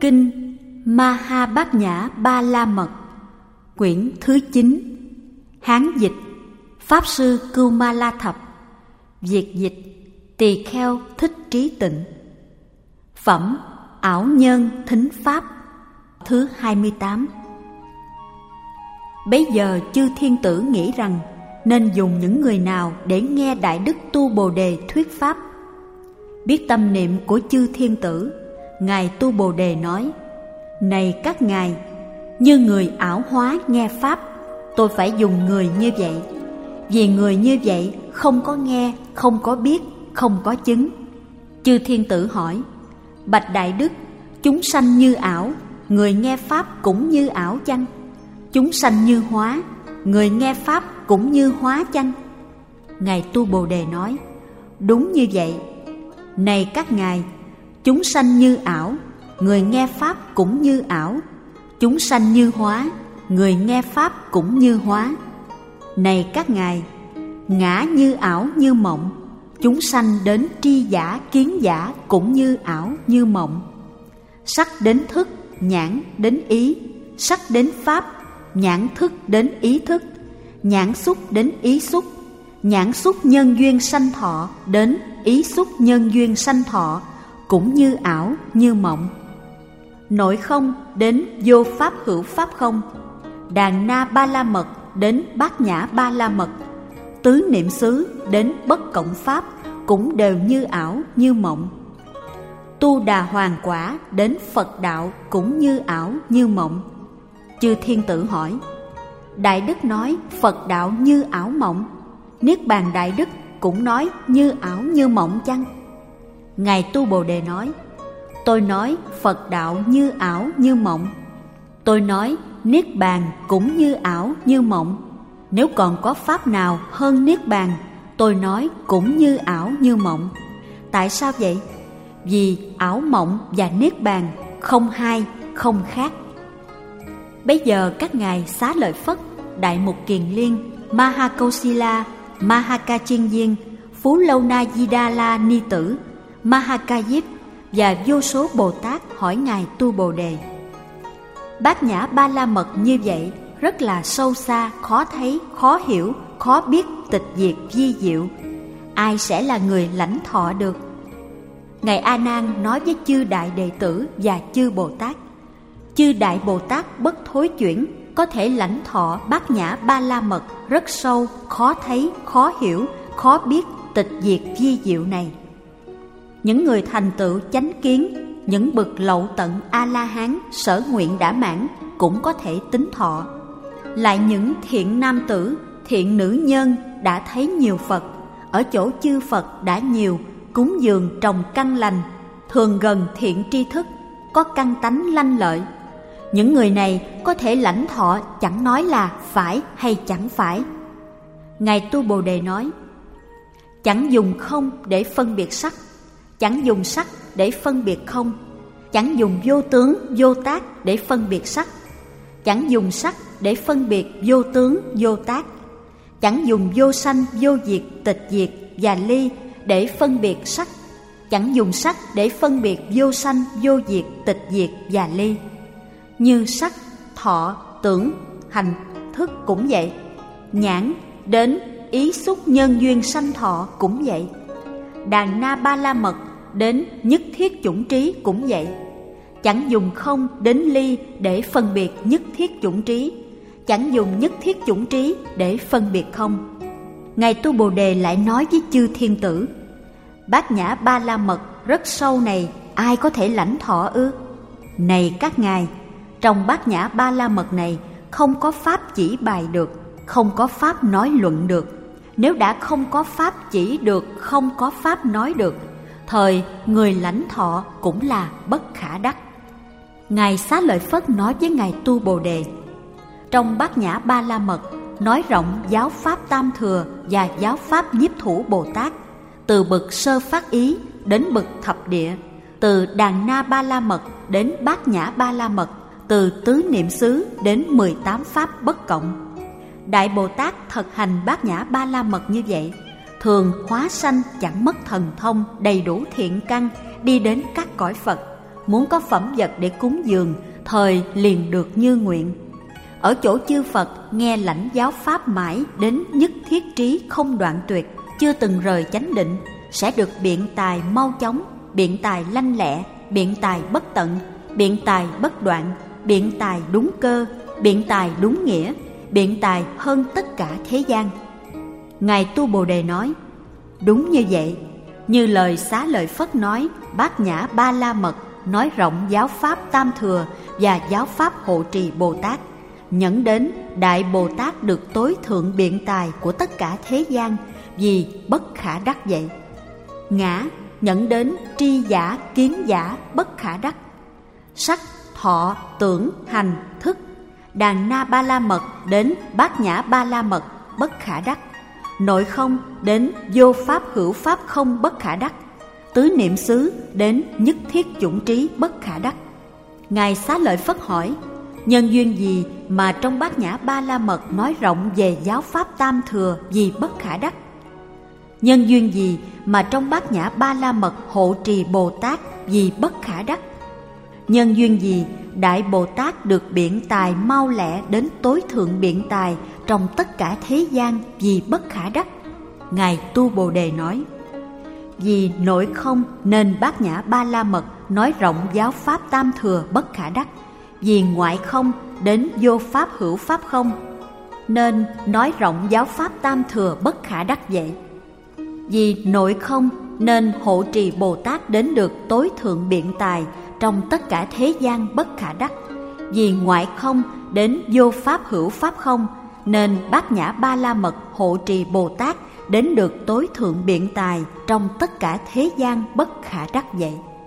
Kinh Mahabát Nhã Ba La Mật, quyển thứ 9, Hán dịch Pháp sư Cưu Ma La Thập, Việt dịch Tỳ Kheo Thích Trí Tịnh. Phẩm Ảo Nhân Thính Pháp thứ 28. Bấy giờ chư thiên tử nghĩ rằng nên dùng những người nào để nghe Đại Đức Tu Bồ Đề thuyết Pháp. Biết tâm niệm của chư thiên tử, Ngài Tu Bồ Đề nói: Này các ngài, như người ảo hóa nghe Pháp, tôi phải dùng người như vậy. Vì người như vậy không có nghe, không có biết, không có chứng. Chư thiên tử hỏi: Bạch Đại Đức, chúng sanh như ảo, người nghe Pháp cũng như ảo chăng? Chúng sanh như hóa, người nghe Pháp cũng như hóa chăng? Ngài Tu Bồ Đề nói: Đúng như vậy. Này các ngài, chúng sanh như ảo, người nghe Pháp cũng như ảo. Chúng sanh như hóa, người nghe Pháp cũng như hóa. Này các ngài, ngã như ảo như mộng, chúng sanh đến tri giả kiến giả cũng như ảo như mộng. Sắc đến thức, nhãn đến ý, sắc đến pháp, nhãn thức đến ý thức, nhãn xúc đến ý xúc, nhãn xúc nhân duyên sanh thọ đến ý xúc nhân duyên sanh thọ cũng như ảo như mộng. Nội không đến vô pháp hữu pháp không, đàn na ba la mật đến bát nhã ba la mật, tứ niệm xứ đến bất cộng pháp cũng đều như ảo như mộng. Tu đà hoàng quả đến Phật đạo cũng như ảo như mộng. Chư thiên tử hỏi: Đại Đức nói Phật đạo như ảo mộng, Niết Bàn Đại Đức cũng nói như ảo như mộng chăng? Ngài Tu Bồ Đề nói: Tôi nói Phật đạo như ảo như mộng. Tôi nói Niết Bàn cũng như ảo như mộng. Nếu còn có pháp nào hơn Niết Bàn, tôi nói cũng như ảo như mộng. Tại sao vậy? Vì ảo mộng và Niết Bàn không hai, không khác. Bây giờ các ngài Xá Lợi Phất, Đại Mục Kiền Liên, Mahakausila, Mahakachiên Viên, Phú Lâu Na Di Đa La Ni Tử, Mahakayip và vô số Bồ Tát hỏi Ngài Tu Bồ Đề: Bát nhã ba la mật như vậy rất là sâu xa, khó thấy, khó hiểu, khó biết, tịch diệt, vi diệu. Ai sẽ là người lãnh thọ được? Ngài A Nan nói với chư đại đệ tử và chư Bồ Tát: Chư đại Bồ Tát bất thối chuyển có thể lãnh thọ bát nhã ba la mật rất sâu, khó thấy, khó hiểu, khó biết, tịch diệt, vi diệu này. Những người thành tựu chánh kiến, những bậc lậu tận A-la-hán sở nguyện đã mãn cũng có thể tính thọ. Lại những thiện nam tử, thiện nữ nhân đã thấy nhiều Phật, ở chỗ chư Phật đã nhiều, cúng dường trồng căn lành, thường gần thiện tri thức, có căn tánh lanh lợi. Những người này có thể lãnh thọ, chẳng nói là phải hay chẳng phải. Ngài Tu Bồ Đề nói: Chẳng dùng không để phân biệt sắc, chẳng dùng sắc để phân biệt không, chẳng dùng vô tướng vô tác để phân biệt sắc, chẳng dùng sắc để phân biệt vô tướng vô tác, chẳng dùng vô sanh vô diệt tịch diệt và ly để phân biệt sắc, chẳng dùng sắc để phân biệt vô sanh vô diệt tịch diệt và ly. Như sắc, thọ, tưởng, hành, thức cũng vậy. Nhãn đến ý xúc nhân duyên sanh thọ cũng vậy. Đàn na ba la mật đến nhất thiết chủng trí cũng vậy. Chẳng dùng không đến ly để phân biệt nhất thiết chủng trí, chẳng dùng nhất thiết chủng trí để phân biệt không. Ngài Tu Bồ Đề lại nói với chư thiên tử: Bát nhã ba la mật rất sâu này ai có thể lãnh thọ ư? Này các ngài, trong bát nhã ba la mật này không có pháp chỉ bài được, không có pháp nói luận được. Nếu đã không có pháp chỉ được, không có pháp nói được, thời người lãnh thọ cũng là bất khả đắc. Ngài Xá Lợi Phất nói với Ngài Tu Bồ Đề: Trong bát nhã ba la mật nói rộng giáo pháp tam thừa và giáo pháp nhiếp thủ Bồ Tát, từ bậc sơ phát ý đến bậc thập địa, từ đàn na ba la mật đến bát nhã ba la mật, từ tứ niệm xứ đến 18 pháp bất cộng. Đại Bồ Tát thực hành bát nhã ba la mật như vậy, thường hóa sanh chẳng mất thần thông, đầy đủ thiện căn, đi đến các cõi Phật, muốn có phẩm vật để cúng dường, thời liền được như nguyện. Ở chỗ chư Phật nghe lãnh giáo pháp mãi đến nhất thiết trí không đoạn tuyệt, chưa từng rời chánh định, sẽ được biện tài mau chóng, biện tài lanh lẹ, biện tài bất tận, biện tài bất đoạn, biện tài đúng cơ, biện tài đúng nghĩa, biện tài hơn tất cả thế gian. Ngài Tu Bồ Đề nói: đúng như vậy, như lời Xá Lợi Phất nói, Bát Nhã Ba La Mật nói rộng giáo pháp Tam Thừa và giáo pháp Hộ Trì Bồ Tát, nhẫn đến Đại Bồ Tát được tối thượng biện tài của tất cả thế gian, vì bất khả đắc vậy. Ngã nhẫn đến tri giả kiến giả bất khả đắc. Sắc thọ tưởng hành thức Đàn Na Ba La Mật đến Bát Nhã Ba La Mật bất khả đắc. Nội không đến vô pháp hữu pháp không bất khả đắc. Tứ niệm xứ đến nhất thiết chủng trí bất khả đắc. Ngài Xá Lợi Phất hỏi: nhân duyên gì mà trong Bát Nhã Ba La Mật nói rộng về giáo pháp Tam Thừa vì bất khả đắc? Nhân duyên gì mà trong Bát Nhã Ba La Mật Hộ Trì Bồ Tát vì bất khả đắc? Nhân duyên gì Đại Bồ Tát được biện tài mau lẹ đến tối thượng biện tài trong tất cả thế gian vì bất khả đắc? Ngài Tu Bồ Đề nói: vì nội không nên Bát Nhã Ba La Mật nói rộng giáo pháp Tam Thừa bất khả đắc. Vì ngoại không đến vô pháp hữu pháp không nên nói rộng giáo pháp Tam Thừa bất khả đắc vậy. Vì nội không nên Hộ Trì Bồ Tát đến được tối thượng biện tài trong tất cả thế gian bất khả đắc. Vì ngoại không đến vô pháp hữu pháp không nên Bát Nhã Ba La Mật Hộ Trì Bồ Tát đến được tối thượng biện tài trong tất cả thế gian bất khả đắc vậy.